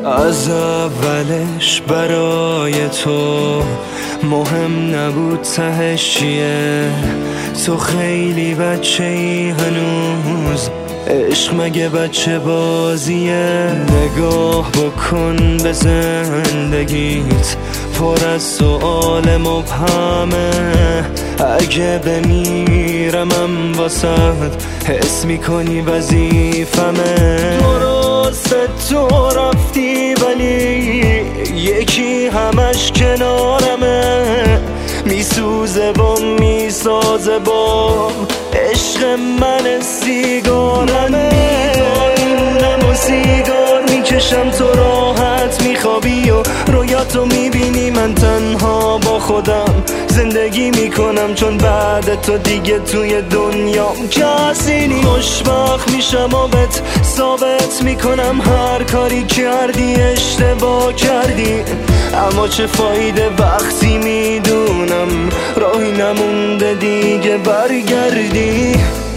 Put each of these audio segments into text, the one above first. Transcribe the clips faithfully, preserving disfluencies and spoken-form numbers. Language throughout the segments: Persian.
از اولش برای تو مهم نبود تهش چیه. تو خیلی بچه ای هنوز، عشق مگه بچه بازیه. نگاه بکن به زندگیت، پر از سؤال مبهمه. اگه بمیرمم واسد حس میکنی وظیفمه. درسته تو رفتی ولی یکی همش کنارمه. میسوزه با میسازه با عشق من سیگارمه. میمونم و سیگار میکشم، تو راحت میخوابی و رویاتو میبینی. من تنها با خودم زندگی میکنم، چون بعد تو دیگه توی دنیام کسی نی. خوشبخت میشم و بهت ثابت میکنم هر کاری کردی اشتباه کردی. اما چه فایده وقتی میدونم راهی نمونده دیگه برگردی.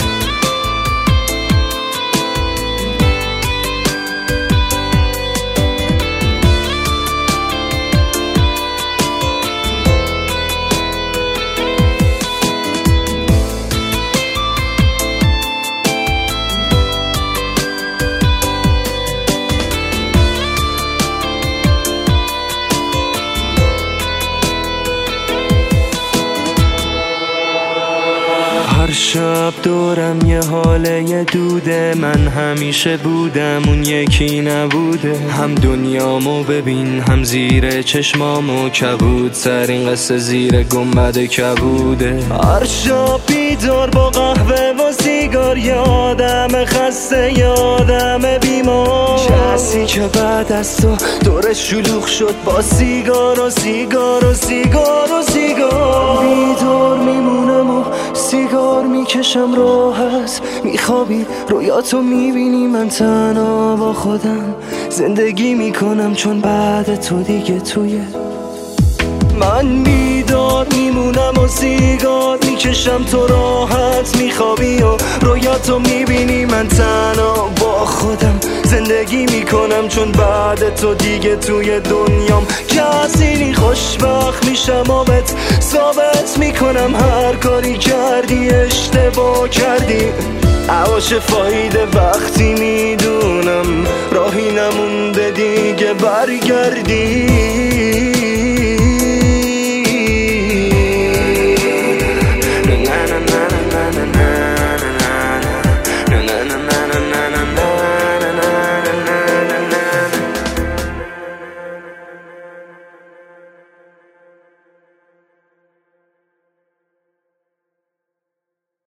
هر شب دورم یه حاله یه دوده. من همیشه بودم اون یکی نبوده. هم دنیامو ببین هم زیر چشمامو کبود. ترین قصه زیر گنبد کبوده. هر شب بیدار با قهوه و سیگار، یادم خسته یادم بیمار. کسی که بعد از تو دورش شلوغ شد با سیگار و سیگار و سیگار و سیگار. بیدار میمونم و سیگار میکشم، راحت میخوابی رویاتو میبینی. من تنها با خودم زندگی میکنم، چون بعد تو دیگه توی من بیدار میمونم و سیگار میکشم. تو راحت میخوابی و رویاتو میبینی. من تنها با خودم زندگی میکنم، چون بعد تو دیگه توی دنیام کسی نی. خوشبخت میشم و بهت ثابت میکنم هر کاری کردی اشتباه کردی. اما چه فایده وقتی میدونم راهی نمونده دیگه برگردی.